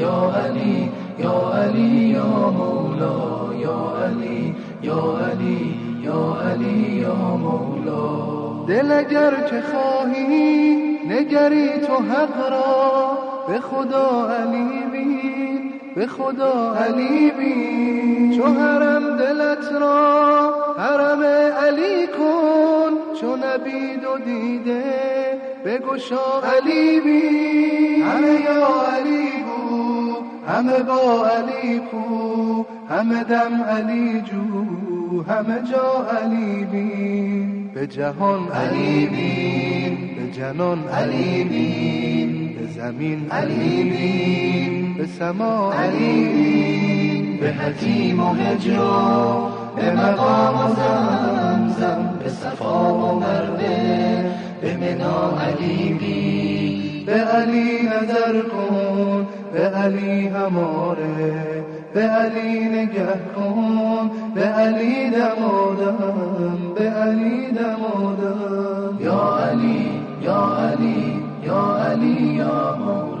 یا علی یا علی یا مولا یا علی یا علی یا علی یا مولا. دل اگر که خواهی نگری تو حق را، به خدا علی بین، به خدا علی بین. چو حرم دلت را حرم علی کن، چو نبید و دیده بگشا علی بین. همه یا علی گو، همه با علی کو، همه دم علی جو، همه جا علی بین. به جهان علی بین، به جنان علی بین، به زمین علی بین، به سما علی بین. به حتیم و هجر و به مقام و زمزم، به صفا و مروه به منا علی بین. به علی نظر کن، به علی هماره، به علی نگه کن، به علی دمادم، به علی دمادم. یا علی یا علی یا علی یا مولا.